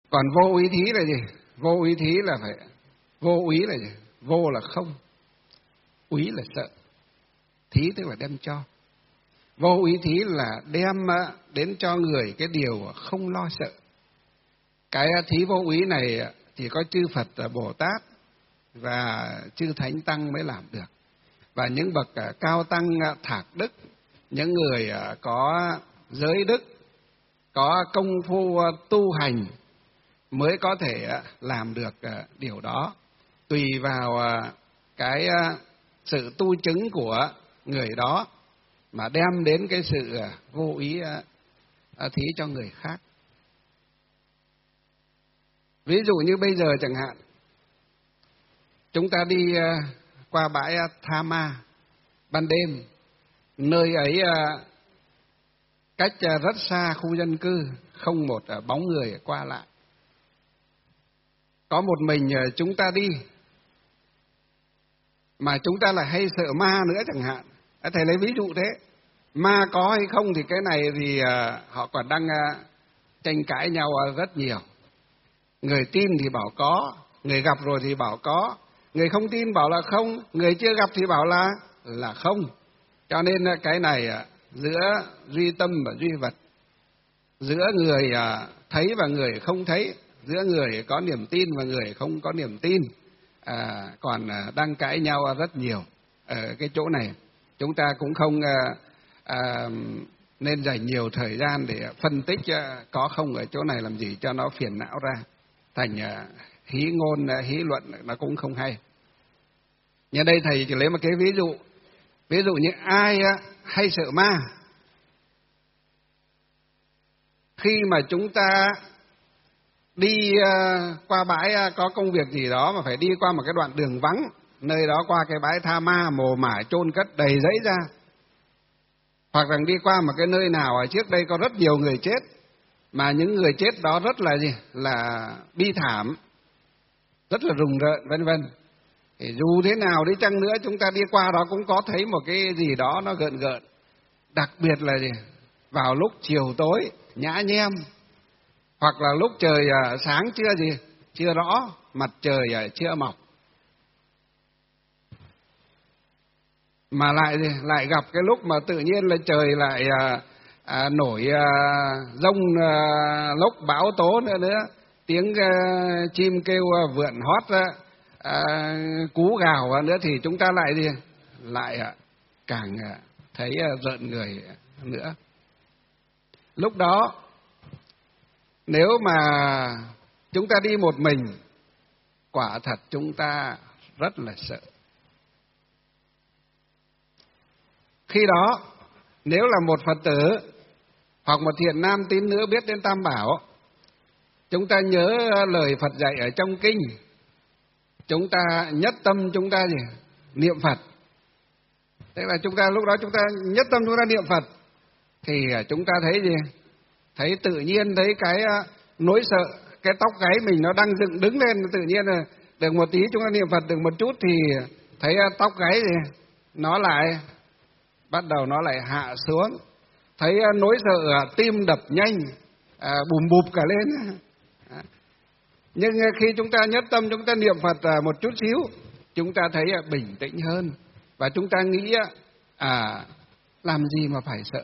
Còn vô úy thí là gì? Vô úy thí là phải, vô úy là gì? Vô là không, úy là sợ, thí tức là đem cho. Vô úy thí là đem đến cho người cái điều không lo sợ. Cái thí vô úy này chỉ có chư Phật Bồ Tát và chư Thánh Tăng mới làm được. Và những bậc cao tăng thạc đức, những người có giới đức, có công phu tu hành mới có thể làm được điều đó. Tùy vào cái sự tu chứng của người đó mà đem đến cái sự vô ý thí cho người khác. Ví dụ như bây giờ chẳng hạn, chúng ta đi qua bãi Tha Ma ban đêm, nơi ấy cách rất xa khu dân cư, không một bóng người qua lại. Có một mình chúng ta đi, mà chúng ta lại hay sợ ma nữa chẳng hạn. Thầy lấy ví dụ thế. Ma có hay không thì cái này thì họ còn đang tranh cãi nhau rất nhiều. Người tin thì bảo có, người gặp rồi thì bảo có, người không tin bảo là không, người chưa gặp thì bảo là không. Cho nên cái này giữa duy tâm và duy vật, giữa người thấy và người không thấy, giữa người có niềm tin và người không có niềm tin, còn đang cãi nhau rất nhiều. Ở cái chỗ này chúng ta cũng không nên dành nhiều thời gian để phân tích có không ở chỗ này làm gì cho nó phiền não ra, thành hí ngôn hí luận nó cũng không hay. Như đây thầy chỉ lấy một cái ví dụ như ai hay sợ ma, khi mà chúng ta đi qua bãi có công việc gì đó mà phải đi qua một cái đoạn đường vắng, nơi đó qua cái bãi Tha Ma mồ mả chôn cất đầy giấy ra, hoặc là đi qua một cái nơi nào ở trước đây có rất nhiều người chết, mà những người chết đó rất là gì, là bi thảm, rất là rùng rợn vân vân. Thì dù thế nào đi chăng nữa chúng ta đi qua đó cũng có thấy một cái gì đó nó gợn gợn. Đặc biệt là gì, vào lúc chiều tối nhã nhem, hoặc là lúc trời sáng chưa rõ, mặt trời chưa mọc, mà lại gặp cái lúc mà tự nhiên là trời lại nổi giông lốc bão tố nữa, tiếng chim kêu vượn hót, cú gào nữa, thì chúng ta lại càng thấy rợn người nữa. Lúc đó nếu mà chúng ta đi một mình, quả thật chúng ta rất là sợ. Khi đó nếu là một Phật tử hoặc một thiện nam tín nữ biết đến Tam Bảo, chúng ta nhớ lời Phật dạy ở trong kinh, chúng ta nhất tâm chúng ta niệm Phật. Tức là chúng ta lúc đó chúng ta nhất tâm chúng ta niệm Phật, thì chúng ta thấy thấy tự nhiên thấy cái nỗi sợ, cái tóc gáy mình nó đang dựng đứng lên, tự nhiên là được một tí chúng ta niệm Phật được một chút thì thấy tóc gáy nó lại bắt đầu nó lại hạ xuống, thấy nỗi sợ tim đập nhanh, bùm bụp cả lên. Nhưng khi chúng ta nhất tâm chúng ta niệm Phật một chút xíu, chúng ta thấy bình tĩnh hơn, và chúng ta nghĩ làm gì mà phải sợ.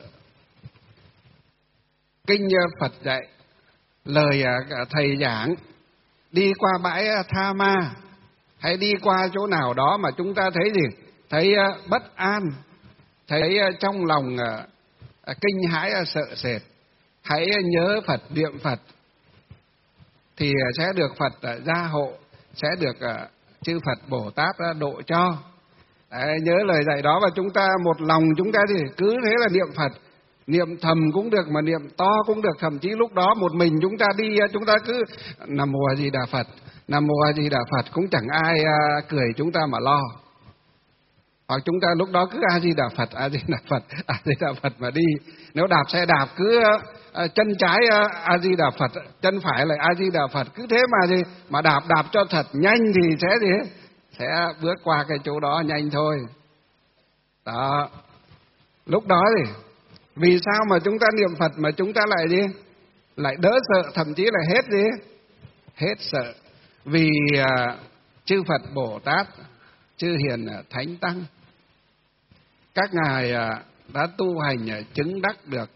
Kinh Phật dạy, lời thầy giảng, đi qua bãi Tha Ma hay đi qua chỗ nào đó mà chúng ta thấy thấy bất an, thấy trong lòng kinh hãi sợ sệt, hãy nhớ Phật niệm Phật thì sẽ được Phật gia hộ, sẽ được chư Phật Bồ Tát độ cho. Đấy, nhớ lời dạy đó, và chúng ta một lòng chúng ta cứ thế là niệm Phật, niệm thầm cũng được mà niệm to cũng được. Thậm chí lúc đó một mình chúng ta đi, chúng ta cứ Nam Mô A Di Đà Phật, Nam Mô A Di Đà Phật, cũng chẳng ai cười chúng ta mà lo. Hoặc chúng ta lúc đó cứ A Di Đà Phật, A Di Đà Phật, A Di Đà Phật mà đi. Nếu đạp xe đạp cứ chân trái A Di Đà Phật, chân phải lại A Di Đà Phật, cứ thế mà đạp cho thật nhanh thì sẽ bước qua cái chỗ đó nhanh thôi. Đó. Lúc đó vì sao mà chúng ta niệm Phật mà chúng ta lại đỡ sợ, thậm chí là hết hết sợ. Vì chư Phật Bồ Tát, chư Hiền Thánh Tăng, các ngài đã tu hành chứng đắc được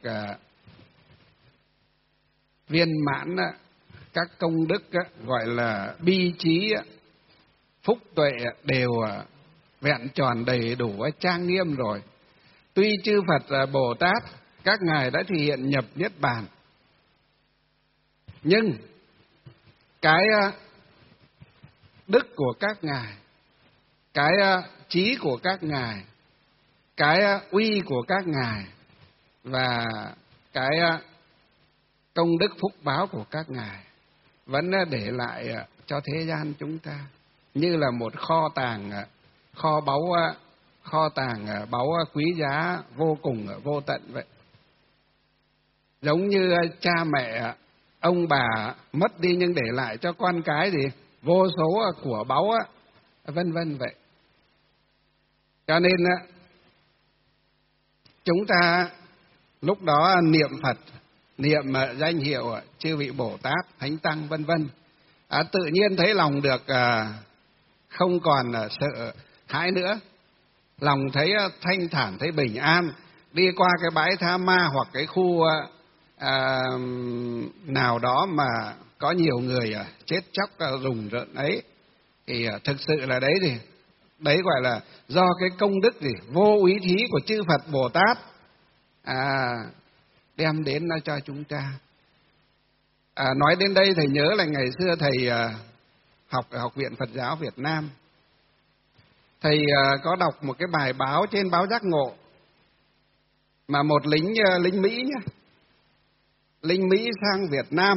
viên mãn các công đức gọi là bi trí, phúc tuệ đều vẹn tròn đầy đủ trang nghiêm rồi. Tuy chư Phật Bồ Tát các ngài đã thực hiện nhập niết bàn, nhưng cái đức của các ngài, cái trí của các ngài, cái uy của các ngài và cái công đức phúc báo của các ngài vẫn để lại cho thế gian chúng ta như là một kho báu quý giá vô cùng vô tận vậy. Giống như cha mẹ ông bà mất đi nhưng để lại cho con cái gì vô số của báu vân vân vậy. Cho nên chúng ta lúc đó niệm Phật, niệm danh hiệu chư vị Bồ Tát, Thánh Tăng vân vân, tự nhiên thấy lòng được không còn sợ hãi nữa, lòng thấy thanh thản, thấy bình an. Đi qua cái bãi tha ma hoặc cái khu nào đó mà có nhiều người chết chóc rùng rợn ấy, thì thực sự là đấy gọi là do cái công đức vô úy thí của chư Phật Bồ Tát đem đến cho chúng ta. Nói đến đây thầy nhớ là ngày xưa thầy học ở Học viện Phật giáo Việt Nam, thầy có đọc một cái bài báo trên báo Giác Ngộ mà một lính Mỹ nhá, lính Mỹ sang Việt Nam.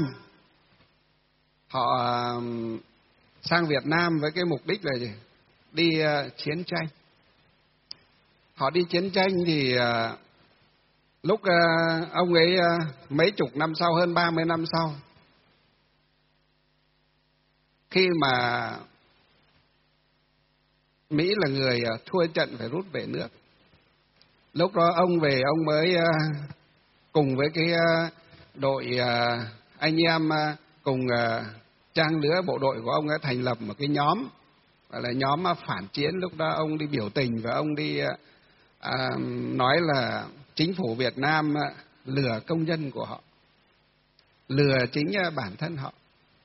Họ sang Việt Nam với cái mục đích là gì? Đi chiến tranh. Họ đi chiến tranh thì lúc ông ấy mấy chục năm sau, hơn 30 năm sau, khi mà Mỹ là người thua trận phải rút về nước, lúc đó ông về ông mới cùng với cái đội anh em cùng trang lứa bộ đội của ông ấy thành lập một cái nhóm gọi là nhóm phản chiến. Lúc đó ông đi biểu tình và ông đi nói là chính phủ Việt Nam lừa công dân của họ, lừa chính bản thân họ.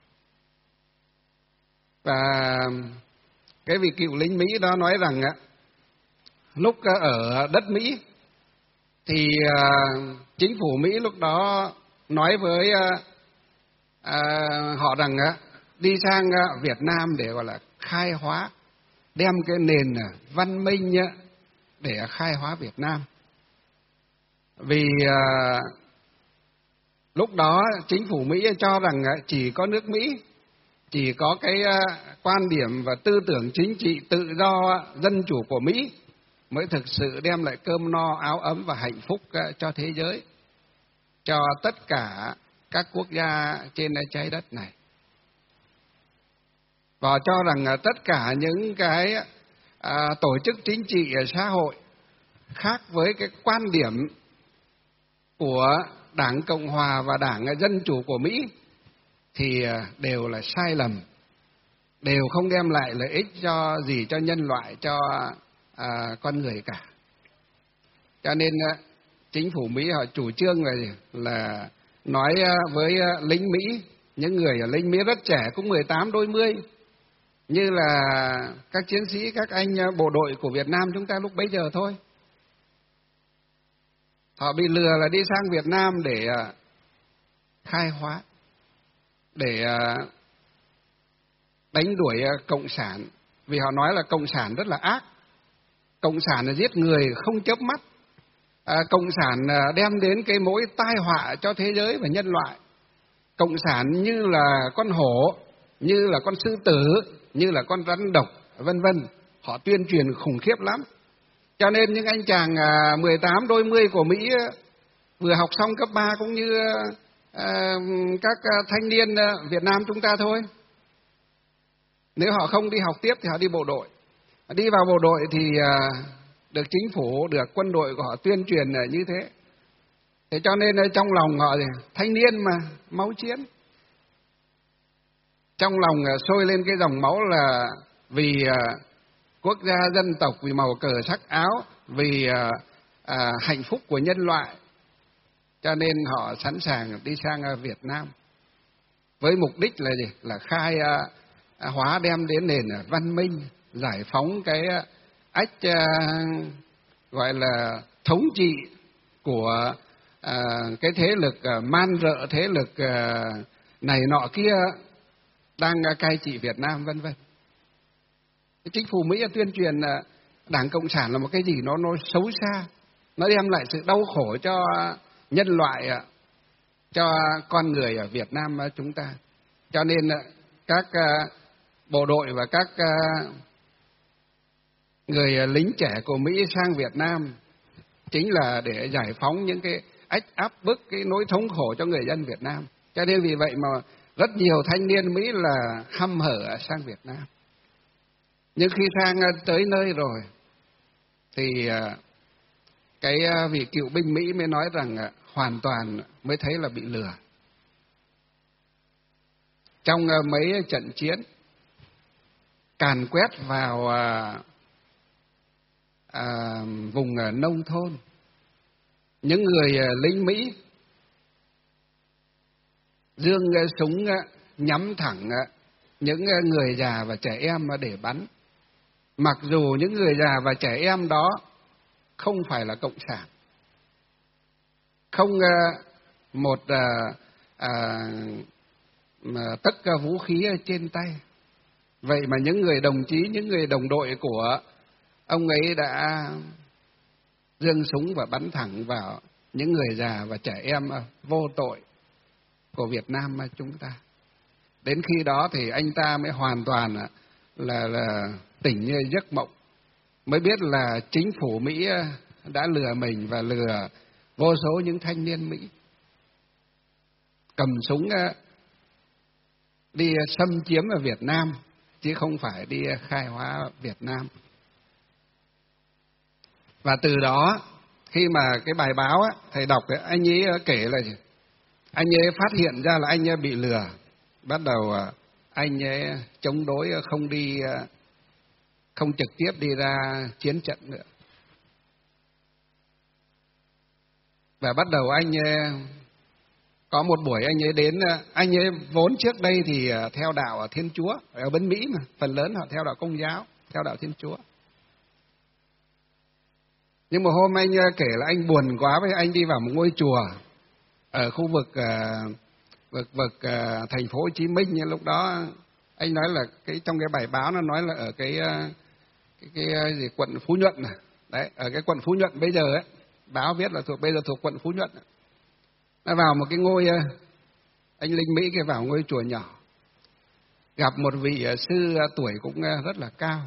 Và cái vị cựu lính Mỹ đó nói rằng lúc ở đất Mỹ thì chính phủ Mỹ lúc đó nói với họ rằng đi sang Việt Nam để gọi là khai hóa, đem cái nền văn minh để khai hóa Việt Nam. Vì lúc đó chính phủ Mỹ cho rằng chỉ có nước Mỹ, chỉ có cái quan điểm và tư tưởng chính trị tự do dân chủ của Mỹ mới thực sự đem lại cơm no áo ấm và hạnh phúc cho thế giới, cho tất cả các quốc gia trên trái đất này. Và cho rằng tất cả những cái tổ chức chính trị xã hội khác với cái quan điểm của Đảng Cộng Hòa và Đảng Dân Chủ của Mỹ thì đều là sai lầm, đều không đem lại lợi ích cho nhân loại, cho con người cả. Cho nên chính phủ Mỹ họ chủ trương là nói với lính Mỹ, những người ở lính Mỹ rất trẻ, cũng 18 đôi mươi, như là các chiến sĩ, các anh bộ đội của Việt Nam chúng ta lúc bấy giờ thôi. Họ bị lừa là đi sang Việt Nam để khai hóa, để đánh đuổi cộng sản. Vì họ nói là cộng sản rất là ác, cộng sản là giết người không chớp mắt, cộng sản đem đến cái mối tai họa cho thế giới và nhân loại. Cộng sản như là con hổ, như là con sư tử, như là con rắn độc, vân vân. Họ tuyên truyền khủng khiếp lắm. Cho nên những anh chàng 18 đôi mươi của Mỹ vừa học xong cấp 3 cũng như các thanh niên Việt Nam chúng ta thôi. Nếu họ không đi học tiếp thì họ đi bộ đội. Đi vào bộ đội thì được chính phủ, được quân đội của họ tuyên truyền như thế. Thế cho nên trong lòng họ thì thanh niên mà, máu chiến. trong lòng sôi lên cái dòng máu là vì quốc gia dân tộc, vì màu cờ sắc áo, vì hạnh phúc của nhân loại, cho nên họ sẵn sàng đi sang Việt Nam với mục đích là gì? Là khai hóa, đem đến nền văn minh, giải phóng cái ách gọi là thống trị của cái thế lực man rợ, thế lực này nọ kia đang cai trị Việt Nam, vân vân. Chính phủ Mỹ tuyên truyền Đảng Cộng sản là một cái gì nó xấu xa, nó đem lại sự đau khổ cho nhân loại, cho con người ở Việt Nam chúng ta. Cho nên các bộ đội và các người lính trẻ của Mỹ sang Việt Nam chính là để giải phóng những cái áp bức, cái nỗi thống khổ cho người dân Việt Nam. Cho nên vì vậy mà rất nhiều thanh niên Mỹ là hăm hở sang Việt Nam. Nhưng khi sang tới nơi rồi thì cái vị cựu binh Mỹ mới nói rằng hoàn toàn mới thấy là bị lừa. Trong mấy trận chiến càn quét vào vùng nông thôn, những người lính Mỹ giương súng nhắm thẳng những người già và trẻ em để bắn. Mặc dù những người già và trẻ em đó không phải là cộng sản, không một tất cả vũ khí trên tay. Vậy mà những người đồng chí, những người đồng đội của ông ấy đã giương súng và bắn thẳng vào những người già và trẻ em vô tội của Việt Nam chúng ta. Đến khi đó thì anh ta mới hoàn toàn là tỉnh như giấc mộng, mới biết là chính phủ Mỹ đã lừa mình và lừa vô số những thanh niên Mỹ cầm súng đi xâm chiếm ở Việt Nam, chứ không phải đi khai hóa Việt Nam. Và từ đó, khi mà cái bài báo thầy đọc, anh ấy kể là gì? Anh ấy phát hiện ra là anh ấy bị lừa. Bắt đầu anh ấy chống đối, không trực tiếp đi ra chiến trận nữa. Và bắt đầu anh có một buổi anh ấy đến, anh ấy vốn trước đây thì theo đạo Thiên Chúa, ở bên Mỹ mà, phần lớn họ theo đạo Công giáo, theo đạo Thiên Chúa. Nhưng mà hôm anh kể là anh buồn quá với anh đi vào một ngôi chùa ở khu vực thành phố Hồ Chí Minh. Nhưng lúc đó anh nói là trong cái bài báo nó nói là ở cái gì quận Phú Nhuận này. Đấy, ở cái quận Phú Nhuận bây giờ ấy, báo viết là bây giờ thuộc quận Phú Nhuận. Nó vào một cái ngôi, anh lính Mỹ kia vào ngôi chùa nhỏ, gặp một vị sư tuổi cũng rất là cao.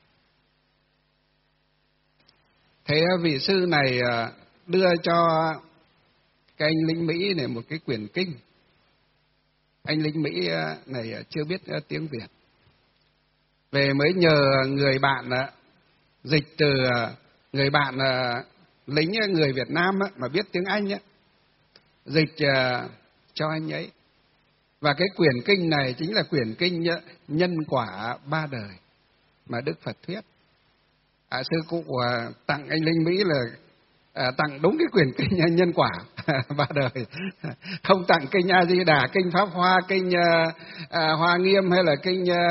Thế vị sư này đưa cho cái anh lính Mỹ này một cái quyển kinh. Anh lính Mỹ này chưa biết tiếng Việt, về mới nhờ người bạn dịch từ người bạn lính người Việt Nam mà biết tiếng Anh dịch cho anh ấy. Và cái quyển kinh này chính là quyển kinh Nhân Quả Ba Đời mà Đức Phật thuyết. Sư cụ tặng anh lính Mỹ là tặng đúng cái quyển kinh Nhân Quả Ba Đời, không tặng kinh A Di Đà, kinh Pháp Hoa, kinh Hoa Nghiêm hay là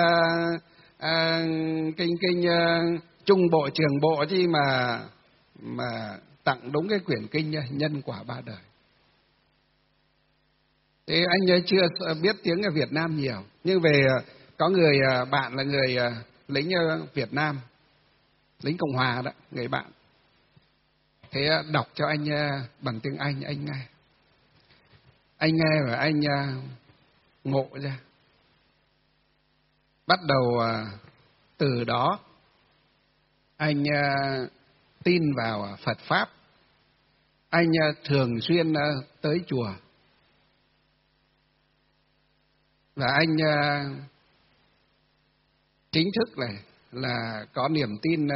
kinh Trung Bộ, Trường Bộ chứ mà tặng đúng cái quyển kinh Nhân Quả Ba Đời. Thế anh chưa biết tiếng ở Việt Nam nhiều, nhưng về có người bạn là người lính Việt Nam, lính Cộng Hòa đó, người bạn. Thế đọc cho anh bằng tiếng Anh nghe. Anh nghe và anh ngộ ra. Bắt đầu từ đó anh tin vào Phật Pháp. Anh thường xuyên tới chùa. Và anh chính thức này là có niềm tin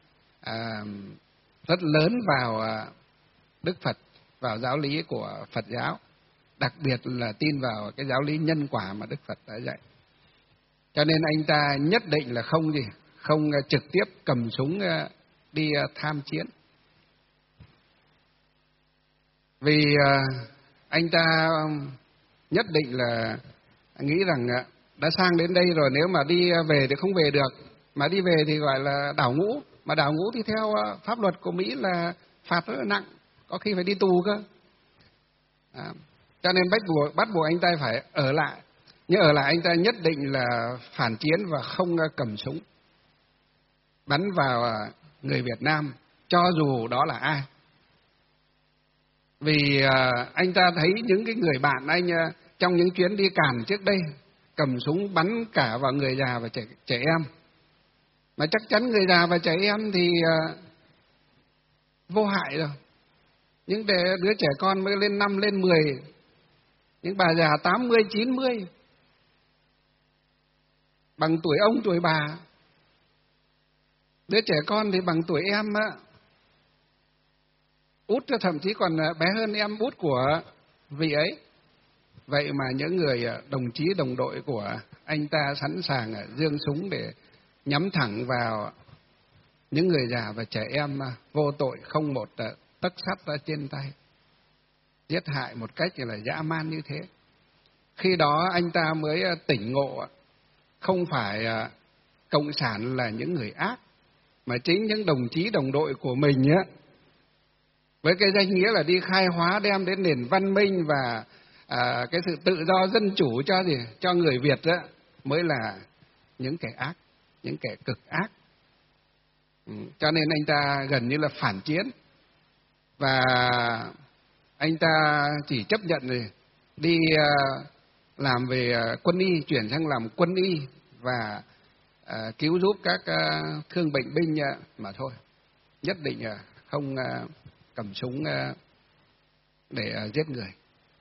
rất lớn vào Đức Phật, vào giáo lý của Phật giáo, đặc biệt là tin vào cái giáo lý nhân quả mà Đức Phật đã dạy. Cho nên anh ta nhất định là không trực tiếp cầm súng đi tham chiến. Vì anh ta nhất định là nghĩ rằng đã sang đến đây rồi, nếu mà đi về thì không về được, mà đi về thì gọi là đảo ngũ, mà đảo ngũ thì theo pháp luật của Mỹ là phạt rất là nặng, có khi phải đi tù cơ. Cho nên bắt buộc anh ta phải ở lại, nhưng ở lại anh ta nhất định là phản chiến và không cầm súng bắn vào người Việt Nam, cho dù đó là ai. Vì anh ta thấy những cái người bạn anh trong những chuyến đi Càn trước đây cầm súng bắn cả vào người già và trẻ em, mà chắc chắn người già và trẻ em thì vô hại rồi. Những đứa trẻ con mới lên 5, lên 10, những bà già 80, 90 bằng tuổi ông tuổi bà. Đứa trẻ con thì bằng tuổi em út, thậm chí còn bé hơn em út của vị ấy. Vậy mà những người đồng chí đồng đội của anh ta sẵn sàng giương súng để nhắm thẳng vào những người già và trẻ em vô tội, không một tấc sắt ra trên tay, giết hại một cách là dã man như thế. Khi đó anh ta mới tỉnh ngộ, không phải cộng sản là những người ác, mà chính những đồng chí đồng đội của mình với cái danh nghĩa là đi khai hóa, đem đến nền văn minh và cái sự tự do dân chủ cho người Việt mới là những kẻ ác, những kẻ cực ác. Cho nên anh ta gần như là phản chiến, và anh ta chỉ chấp nhận đi làm về quân y, chuyển sang làm quân y và cứu giúp các thương bệnh binh mà thôi, nhất định không cầm súng để giết người.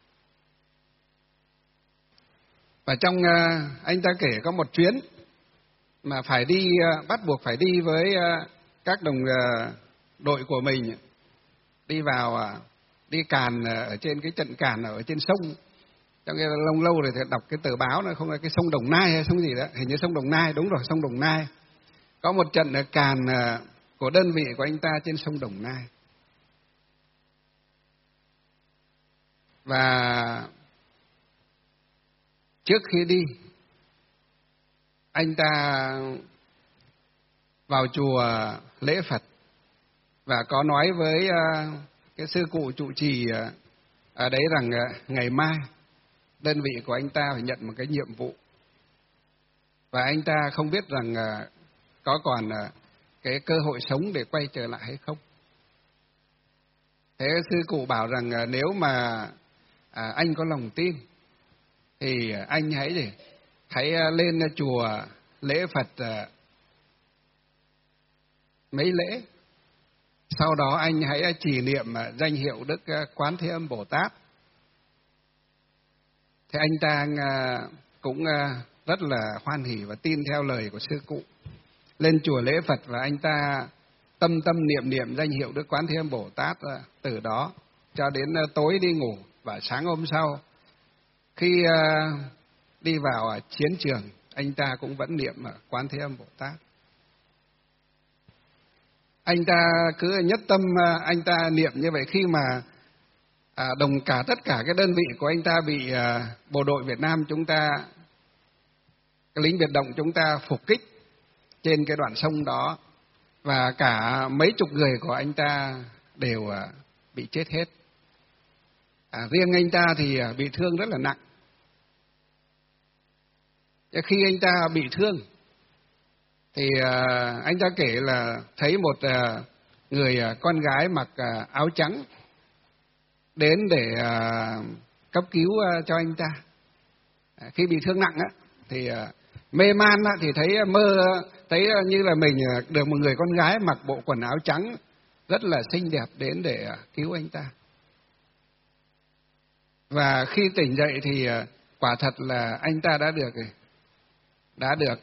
Và trong anh ta kể có một chuyến mà phải đi, bắt buộc phải đi với các đồng đội của mình, đi Càn ở trên cái trận Càn ở trên sông. Trong cái lâu rồi thì đọc cái tờ báo, nó không là cái sông Đồng Nai hay sông gì đó, hình như sông Đồng Nai, đúng rồi, sông Đồng Nai. Có một trận ở Càn của đơn vị của anh ta trên sông Đồng Nai. Và trước khi đi, anh ta vào chùa lễ Phật và có nói với cái sư cụ trụ trì ở đấy rằng ngày mai đơn vị của anh ta phải nhận một cái nhiệm vụ, và anh ta không biết rằng có còn cái cơ hội sống để quay trở lại hay không. Thế sư cụ bảo rằng nếu mà anh có lòng tin thì anh hãy lên chùa lễ Phật mấy lễ, sau đó anh hãy trì niệm danh hiệu Đức Quán Thế Âm Bồ Tát. Thế anh ta cũng rất là hoan hỉ và tin theo lời của sư cụ, lên chùa lễ Phật và anh ta tâm niệm danh hiệu Đức Quán Thế Âm Bồ Tát từ đó cho đến tối đi ngủ. Và sáng hôm sau khi đi vào chiến trường, anh ta cũng vẫn niệm Quán Thế Âm Bồ Tát. Anh ta cứ nhất tâm anh ta niệm như vậy. Khi mà tất cả cái đơn vị của anh ta bị bộ đội Việt Nam chúng ta, cái lính biệt động chúng ta phục kích trên cái đoạn sông đó, và cả mấy chục người của anh ta đều bị chết hết. Riêng anh ta thì bị thương rất là nặng. Khi anh ta bị thương thì anh ta kể là thấy một người con gái mặc áo trắng đến để cấp cứu cho anh ta. Khi bị thương nặng thì mê man thì thấy như là mình được một người con gái mặc bộ quần áo trắng rất là xinh đẹp đến để cứu anh ta. Và khi tỉnh dậy thì quả thật là anh ta đã được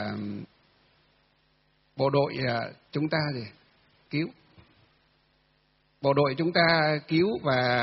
bộ đội chúng ta cứu. Bộ đội chúng ta cứu, và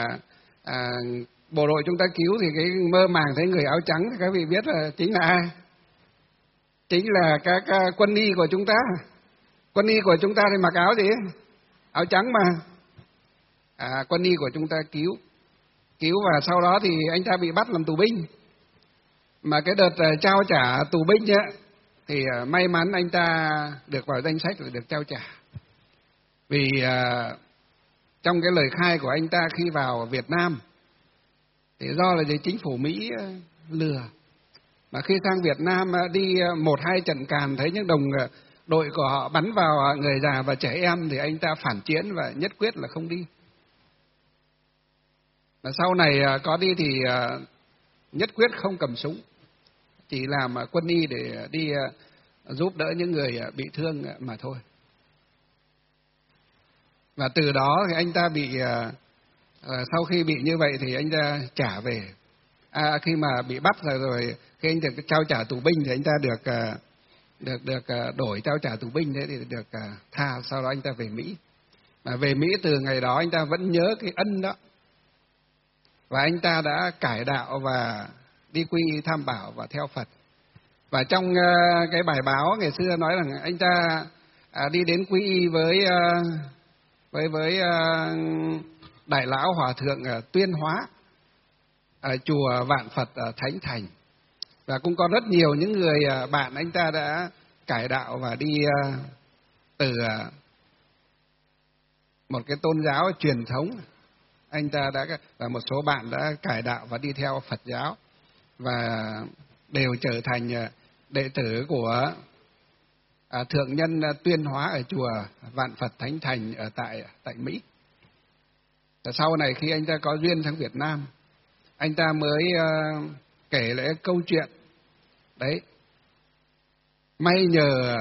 bộ đội chúng ta cứu thì cái mơ màng thấy người áo trắng thì các vị biết là chính là ai? chính là các quân y của chúng ta. Quân y của chúng ta thì mặc áo gì? Áo trắng mà. Quân y của chúng ta cứu và sau đó thì anh ta bị bắt làm tù binh. Mà cái đợt trao trả tù binh ấy, thì may mắn anh ta được vào danh sách để được trao trả. Vì trong cái lời khai của anh ta khi vào Việt Nam thì do là chính phủ Mỹ lừa. Mà khi sang Việt Nam đi 1-2 trận càn thấy những đồng đội của họ bắn vào người già và trẻ em thì anh ta phản chiến và nhất quyết là không đi. Và sau này có đi thì nhất quyết không cầm súng, chỉ làm quân y để đi giúp đỡ những người bị thương mà thôi. Và từ đó thì anh ta bị sau khi bị như vậy thì anh ta trả về. Khi mà bị bắt rồi khi anh được trao trả tù binh thì anh ta được đổi trao trả tù binh, thế thì được tha, sau đó anh ta về Mỹ. Mà về Mỹ từ ngày đó anh ta vẫn nhớ cái ân đó. Và anh ta đã cải đạo và đi quy y tham bảo và theo Phật. Và trong cái bài báo ngày xưa nói rằng anh ta đi đến quy y với Đại lão Hòa thượng Tuyên Hóa ở chùa Vạn Phật ở Thánh Thành. Và cũng có rất nhiều những người bạn anh ta đã cải đạo và đi từ một cái tôn giáo truyền thống, anh ta và một số bạn đã cải đạo và đi theo Phật giáo và đều trở thành đệ tử của thượng nhân Tuyên Hóa ở chùa Vạn Phật Thánh Thành ở tại Mỹ. Và sau này khi anh ta có duyên sang Việt Nam, anh ta mới kể lại câu chuyện đấy. May nhờ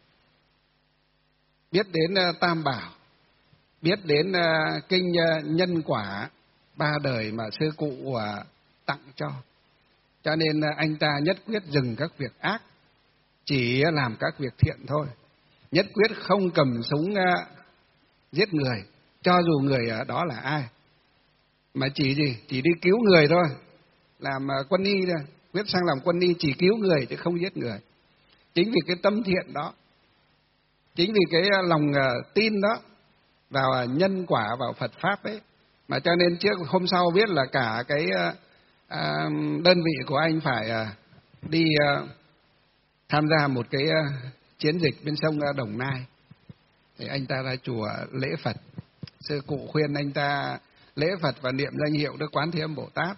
biết đến Tam Bảo, biết đến kinh nhân quả 3 đời mà sư cụ tặng cho nên anh ta nhất quyết dừng các việc ác, chỉ làm các việc thiện thôi. Nhất quyết không cầm súng giết người, cho dù người đó là ai. Mà chỉ đi cứu người thôi. Làm quân y thôi, quyết sang làm quân y chỉ cứu người chứ không giết người. Chính vì cái tâm thiện đó, chính vì cái lòng tin đó vào nhân quả, vào Phật Pháp ấy, mà cho nên trước hôm sau biết là cả cái đơn vị của anh phải đi tham gia một cái chiến dịch bên sông Đồng Nai. Thì anh ta ra chùa lễ Phật. Sư cụ khuyên anh ta lễ Phật và niệm danh hiệu Đức Quán Thế Âm Bồ Tát.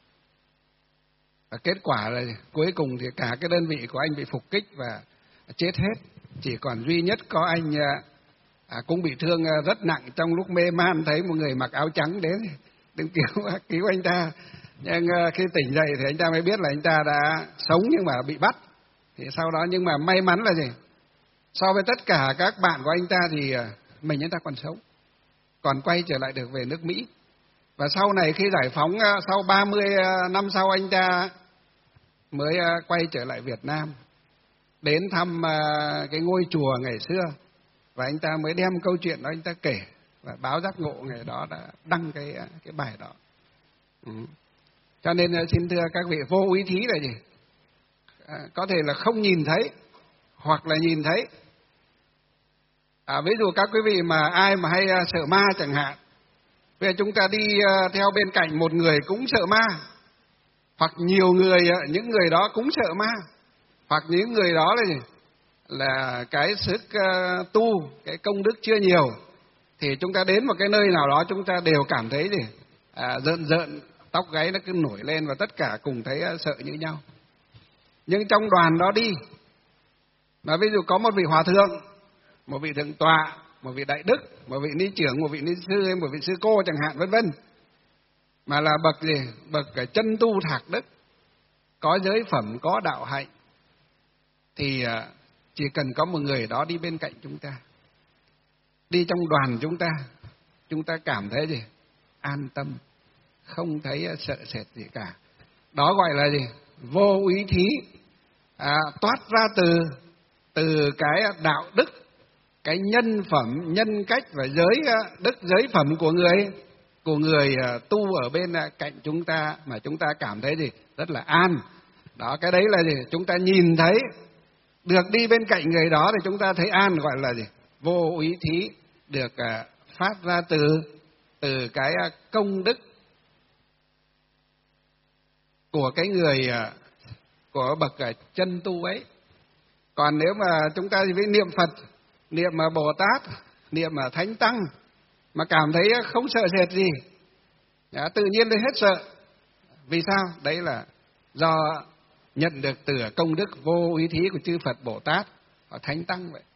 Và kết quả là cuối cùng thì cả cái đơn vị của anh bị phục kích và chết hết. Chỉ còn duy nhất có anh cũng bị thương rất nặng, trong lúc mê man thấy một người mặc áo trắng đến cứu anh ta. Nhưng khi tỉnh dậy thì anh ta mới biết là anh ta đã sống nhưng mà bị bắt. Thì sau đó nhưng mà may mắn là gì? So với tất cả các bạn của anh ta thì mình anh ta còn sống, còn quay trở lại được về nước Mỹ. Và sau này khi giải phóng, sau 30 năm sau anh ta mới quay trở lại Việt Nam, đến thăm cái ngôi chùa ngày xưa. Và anh ta mới đem câu chuyện đó anh ta kể. Và báo Giác Ngộ ngày đó đã đăng cái bài đó. Cho nên xin thưa các vị, vô úy thí là gì? Có thể là không nhìn thấy, hoặc là nhìn thấy. Ví dụ các quý vị mà ai mà hay sợ ma chẳng hạn, bây giờ chúng ta đi theo bên cạnh một người cũng sợ ma, hoặc nhiều người, những người đó cũng sợ ma, hoặc những người đó là gì? Là cái sức tu, cái công đức chưa nhiều, thì chúng ta đến một cái nơi nào đó chúng ta đều cảm thấy gì? Rợn, tóc gáy nó cứ nổi lên và tất cả cùng thấy sợ như nhau. Nhưng trong đoàn đó đi, mà ví dụ có một vị hòa thượng, một vị thượng tọa, một vị đại đức, một vị ni trưởng, một vị ni sư hay một vị sư cô chẳng hạn, vân vân, mà là bậc gì? Bậc chân tu thạc đức, có giới phẩm, có đạo hạnh, thì chỉ cần có một người đó đi bên cạnh chúng ta, đi trong đoàn chúng ta cảm thấy gì? An tâm, không thấy sợ sệt gì cả. Đó gọi là gì? Vô úy thí, toát ra từ cái đạo đức, cái nhân phẩm, nhân cách và giới đức, giới phẩm của người tu ở bên cạnh chúng ta, mà chúng ta cảm thấy gì? Rất là an. Đó, cái đấy là gì? Chúng ta nhìn thấy được đi bên cạnh người đó thì chúng ta thấy an, gọi là gì? Vô úy thí, được phát ra từ cái công đức của cái người, của bậc chân tu ấy. Còn nếu mà chúng ta với niệm Phật, niệm Bồ Tát, niệm Thánh Tăng mà cảm thấy không sợ sệt gì, tự nhiên lên hết sợ. Vì sao? Đấy là do nhận được từ công đức vô úy thí của chư Phật Bồ Tát và Thánh Tăng vậy.